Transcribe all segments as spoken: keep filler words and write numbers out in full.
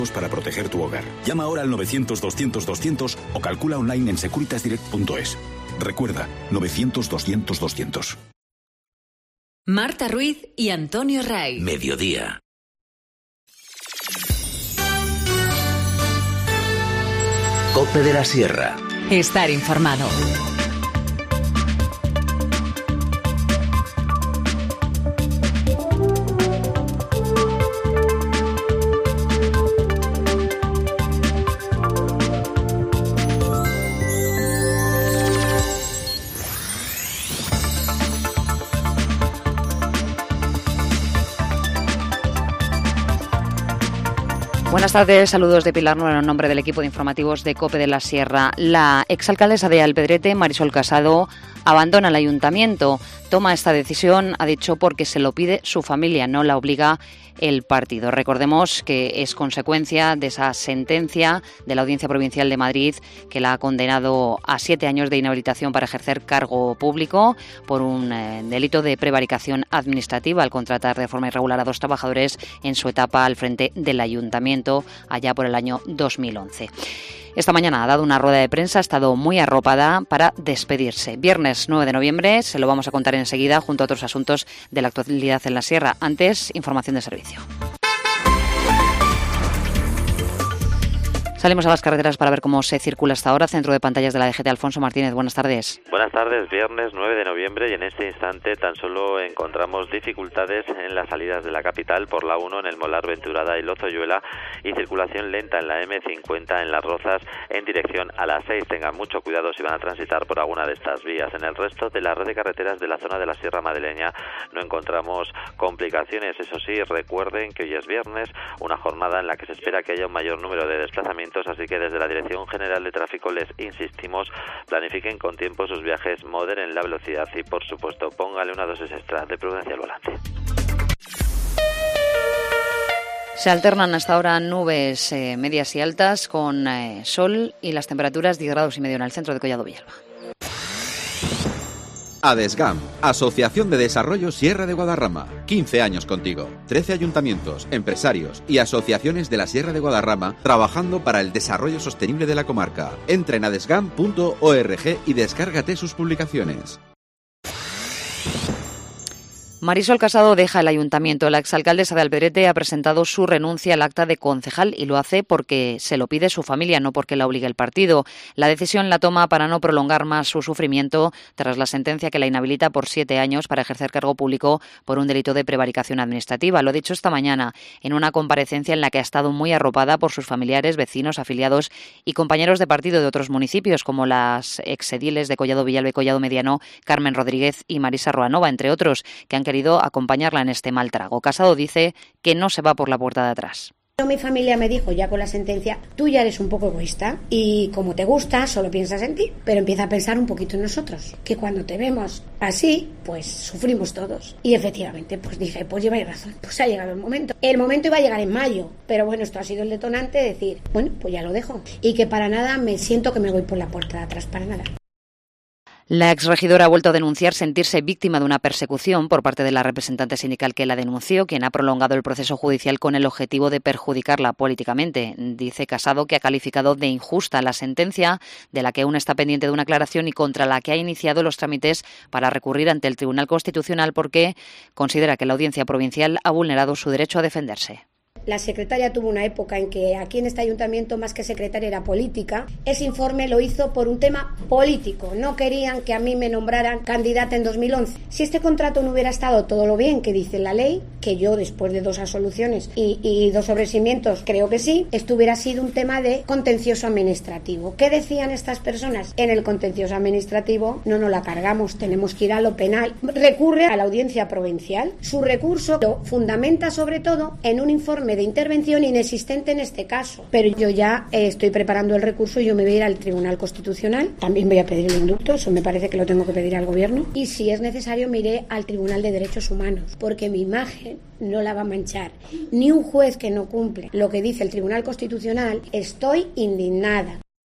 para proteger tu hogar. Llama ahora al novecientos doscientos doscientos o calcula online en securitasdirect punto es. Recuerda, novecientos doscientos doscientos. Marta Ruiz y Antonio Ray. Mediodía. Cope de la Sierra. Estar informado. Buenas tardes, saludos de Pilar Nueva en nombre del equipo de informativos de COPE de la Sierra. La exalcaldesa de Alpedrete, Marisol Casado, abandona el ayuntamiento. Toma esta decisión, ha dicho, porque se lo pide su familia, no la obliga el partido. Recordemos que es consecuencia de esa sentencia de la Audiencia Provincial de Madrid que la ha condenado a siete años de inhabilitación para ejercer cargo público por un eh, delito de prevaricación administrativa al contratar de forma irregular a dos trabajadores en su etapa al frente del ayuntamiento allá por el año dos mil once. Esta mañana ha dado una rueda de prensa, ha estado muy arropada para despedirse. Viernes nueve de noviembre, se lo vamos a contar enseguida junto a otros asuntos de la actualidad en la Sierra. Antes, información de servicio. Salimos a las carreteras para ver cómo se circula hasta ahora. Centro de pantallas de la D G T, Alfonso Martínez, buenas tardes. Buenas tardes, viernes nueve de noviembre y en este instante tan solo encontramos dificultades en las salidas de la capital por la uno en el Molar, Venturada y Lozoyuela y circulación lenta en la eme cincuenta en Las Rozas en dirección a la seis. Tengan mucho cuidado si van a transitar por alguna de estas vías. En el resto de la red de carreteras de la zona de la Sierra Madrileña no encontramos complicaciones. Eso sí, recuerden que hoy es viernes, una jornada en la que se espera que haya un mayor número de desplazamientos, así que desde la Dirección General de Tráfico les insistimos, planifiquen con tiempo sus viajes, moderen la velocidad y, por supuesto, póngale una dosis extra de prudencia al volante. Se alternan hasta ahora nubes eh, medias y altas con eh, sol y las temperaturas diez grados y medio en el centro de Collado Villalba. ADESGAM, Asociación de Desarrollo Sierra de Guadarrama. quince años contigo. trece ayuntamientos, empresarios y asociaciones de la Sierra de Guadarrama trabajando para el desarrollo sostenible de la comarca. Entra en adesgam punto org y descárgate sus publicaciones. Marisol Casado deja el ayuntamiento. La exalcaldesa de Alpedrete ha presentado su renuncia al acta de concejal y lo hace porque se lo pide su familia, no porque la obligue el partido. La decisión la toma para no prolongar más su sufrimiento tras la sentencia que la inhabilita por siete años para ejercer cargo público por un delito de prevaricación administrativa. Lo ha dicho esta mañana en una comparecencia en la que ha estado muy arropada por sus familiares, vecinos, afiliados y compañeros de partido de otros municipios, como las exediles de Collado Villalba y Collado Mediano, Carmen Rodríguez y Marisa Roanova, entre otros, que han querido acompañarla en este mal trago. Casado dice que no se va por la puerta de atrás. Mi familia me dijo ya con la sentencia, tú ya eres un poco egoísta y como te gusta solo piensas en ti, pero empieza a pensar un poquito en nosotros, que cuando te vemos así, pues sufrimos todos. Y efectivamente, pues dije, pues lleváis razón, pues ha llegado el momento. El momento iba a llegar en mayo, pero bueno, esto ha sido el detonante de decir, bueno, pues ya lo dejo. Y que para nada me siento que me voy por la puerta de atrás, para nada. La exregidora ha vuelto a denunciar sentirse víctima de una persecución por parte de la representante sindical que la denunció, quien ha prolongado el proceso judicial con el objetivo de perjudicarla políticamente. Dice Casado que ha calificado de injusta la sentencia, de la que aún está pendiente de una aclaración y contra la que ha iniciado los trámites para recurrir ante el Tribunal Constitucional porque considera que la Audiencia Provincial ha vulnerado su derecho a defenderse. La secretaria tuvo una época en que aquí en este ayuntamiento más que secretaria era política. Ese informe lo hizo por un tema político. No querían que a mí me nombraran candidata en dos mil once. Si este contrato no hubiera estado todo lo bien que dice la ley, que yo después de dos absoluciones y, y dos sobreseimientos creo que sí, esto hubiera sido un tema de contencioso administrativo. ¿Qué decían estas personas? En el contencioso administrativo no nos la cargamos, tenemos que ir a lo penal. Recurre a la Audiencia Provincial. Su recurso lo fundamenta sobre todo en un informe de intervención inexistente en este caso, pero yo ya eh, estoy preparando el recurso y yo me voy a ir al Tribunal Constitucional, también voy a pedir el indulto, eso me parece que lo tengo que pedir al gobierno, y si es necesario me iré al Tribunal de Derechos Humanos, porque mi imagen no la va a manchar ni un juez que no cumple lo que dice el Tribunal Constitucional. Estoy indignada.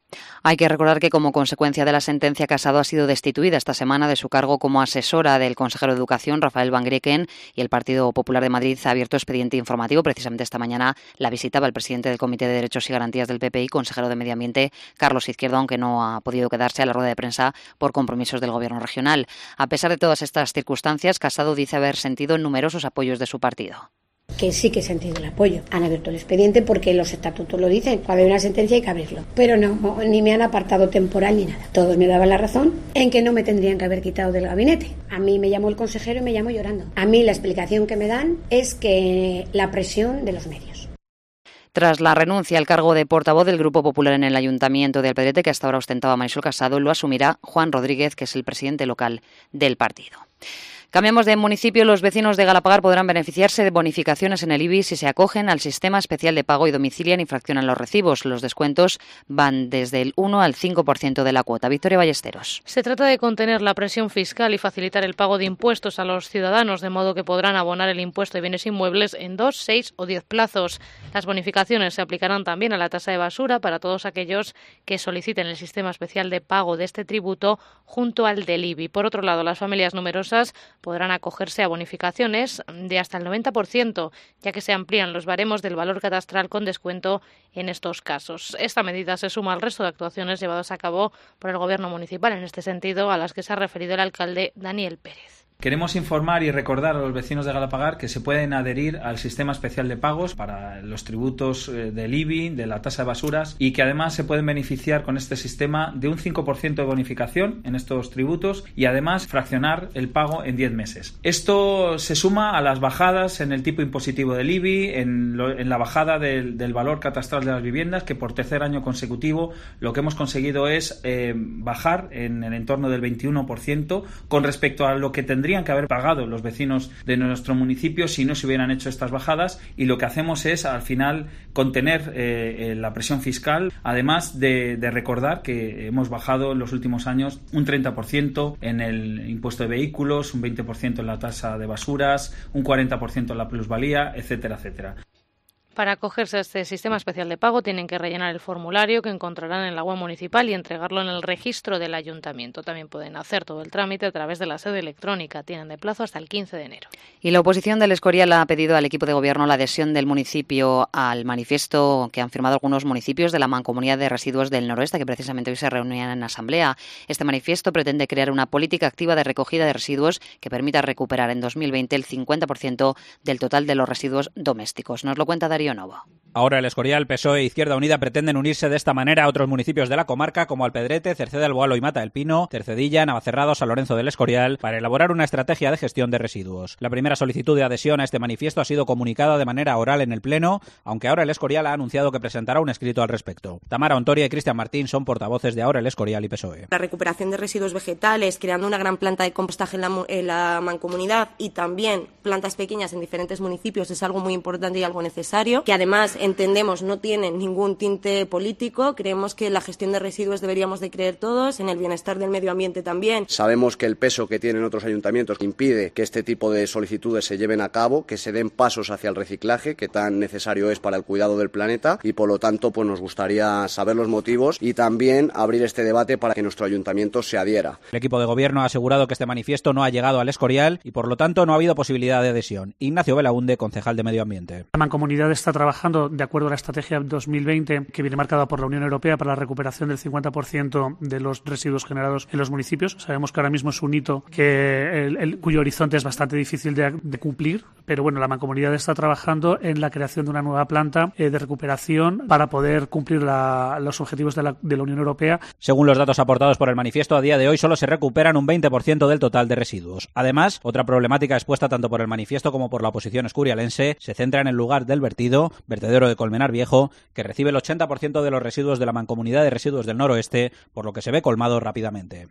Hay que recordar que como consecuencia de la sentencia, Casado ha sido destituida esta semana de su cargo como asesora del consejero de Educación, Rafael Van Grieken, y el Partido Popular de Madrid ha abierto expediente informativo. Precisamente esta mañana la visitaba el presidente del Comité de Derechos y Garantías del P P I, consejero de Medio Ambiente, Carlos Izquierdo, aunque no ha podido quedarse a la rueda de prensa por compromisos del Gobierno regional. A pesar de todas estas circunstancias, Casado dice haber sentido numerosos apoyos de su partido. Que sí que he sentido el apoyo. Han abierto el expediente porque los estatutos lo dicen. Cuando hay una sentencia hay que abrirlo. Pero no, ni me han apartado temporal ni nada. Todos me daban la razón en que no me tendrían que haber quitado del gabinete. A mí me llamó el consejero y me llamó llorando. A mí la explicación que me dan es que la presión de los medios. Tras la renuncia al cargo de portavoz del Grupo Popular en el Ayuntamiento de Alpedrete, que hasta ahora ostentaba Marisol Casado, lo asumirá Juan Rodríguez, que es el presidente local del partido. Cambiamos de municipio. Los vecinos de Galapagar podrán beneficiarse de bonificaciones en el I B I si se acogen al sistema especial de pago y domicilian y fraccionan los recibos. Los descuentos van desde el uno al cinco por ciento de la cuota. Victoria Ballesteros. Se trata de contener la presión fiscal y facilitar el pago de impuestos a los ciudadanos, de modo que podrán abonar el impuesto de bienes inmuebles en dos, seis o diez plazos. Las bonificaciones se aplicarán también a la tasa de basura para todos aquellos que soliciten el sistema especial de pago de este tributo junto al del I B I. Por otro lado, las familias numerosas podrán acogerse a bonificaciones de hasta el noventa por ciento, ya que se amplían los baremos del valor catastral con descuento en estos casos. Esta medida se suma al resto de actuaciones llevadas a cabo por el Gobierno municipal en este sentido, a las que se ha referido el alcalde Daniel Pérez. Queremos informar y recordar a los vecinos de Galapagar que se pueden adherir al sistema especial de pagos para los tributos del I B I, de la tasa de basuras, y que además se pueden beneficiar con este sistema de un cinco por ciento de bonificación en estos tributos y además fraccionar el pago en diez meses. Esto se suma a las bajadas en el tipo impositivo del I B I, en, lo, en la bajada del, del valor catastral de las viviendas, que por tercer año consecutivo lo que hemos conseguido es eh, bajar en el entorno del veintiuno por ciento con respecto a lo que tendría tendrían que haber pagado los vecinos de nuestro municipio si no se hubieran hecho estas bajadas, y lo que hacemos es al final contener eh, la presión fiscal, además de, de recordar que hemos bajado en los últimos años un treinta por ciento en el impuesto de vehículos, un veinte por ciento en la tasa de basuras, un cuarenta por ciento en la plusvalía, etcétera, etcétera. Para acogerse a este sistema especial de pago tienen que rellenar el formulario que encontrarán en la web municipal y entregarlo en el registro del ayuntamiento. También pueden hacer todo el trámite a través de la sede electrónica. Tienen de plazo hasta el quince de enero. Y la oposición del Escorial ha pedido al equipo de gobierno la adhesión del municipio al manifiesto que han firmado algunos municipios de la Mancomunidad de Residuos del Noroeste, que precisamente hoy se reunían en asamblea. Este manifiesto pretende crear una política activa de recogida de residuos que permita recuperar en dos mil veinte el cincuenta por ciento del total de los residuos domésticos. Nos lo cuenta Darío Novo. Ahora el Escorial, P S O E e Izquierda Unida pretenden unirse de esta manera a otros municipios de la comarca como Alpedrete, Cerceda del Boalo y Mata del Pino, Cercedilla, Navacerrado, San Lorenzo del Escorial, para elaborar una estrategia de gestión de residuos. La primera solicitud de adhesión a este manifiesto ha sido comunicada de manera oral en el Pleno, aunque ahora el Escorial ha anunciado que presentará un escrito al respecto. Tamara Ontoria y Cristian Martín son portavoces de Ahora el Escorial y P S O E. La recuperación de residuos vegetales, creando una gran planta de compostaje en la, en la mancomunidad y también plantas pequeñas en diferentes municipios es algo muy importante y algo necesario, que además entendemos no tienen ningún tinte político. Creemos que la gestión de residuos deberíamos de creer todos, en el bienestar del medio ambiente también. Sabemos que el peso que tienen otros ayuntamientos impide que este tipo de solicitudes se lleven a cabo, que se den pasos hacia el reciclaje, que tan necesario es para el cuidado del planeta, y por lo tanto pues nos gustaría saber los motivos y también abrir este debate para que nuestro ayuntamiento se adhiera. El equipo de gobierno ha asegurado que este manifiesto no ha llegado al Escorial y por lo tanto no ha habido posibilidad de adhesión. Ignacio Belaunde, concejal de Medio Ambiente. La Mancomunidad está trabajando de acuerdo a la estrategia dos mil veinte que viene marcada por la Unión Europea para la recuperación del cincuenta por ciento de los residuos generados en los municipios. Sabemos que ahora mismo es un hito que el, el, cuyo horizonte es bastante difícil de, de cumplir, pero bueno, la Mancomunidad está trabajando en la creación de una nueva planta eh, de recuperación para poder cumplir la, los objetivos de la, de la Unión Europea. Según los datos aportados por el manifiesto, a día de hoy solo se recuperan un veinte por ciento del total de residuos. Además, otra problemática expuesta tanto por el manifiesto como por la oposición escorialense se centra en el lugar del vertido, vertedero de Colmenar Viejo, que recibe el ochenta por ciento de los residuos de la Mancomunidad de Residuos del Noroeste, por lo que se ve colmado rápidamente.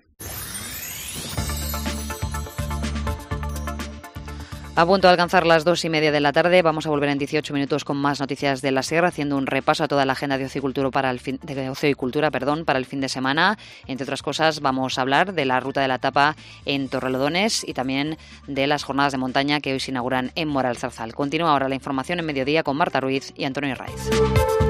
A punto de alcanzar las dos y media de la tarde, vamos a volver en dieciocho minutos con más noticias de la Sierra, haciendo un repaso a toda la agenda de ocio y cultura para el fin de ocio y cultura, perdón, para el fin de semana. Entre otras cosas, vamos a hablar de la ruta de la tapa en Torrelodones y también de las jornadas de montaña que hoy se inauguran en Moralzarzal. Continúa ahora la información en mediodía con Marta Ruiz y Antonio Raiz.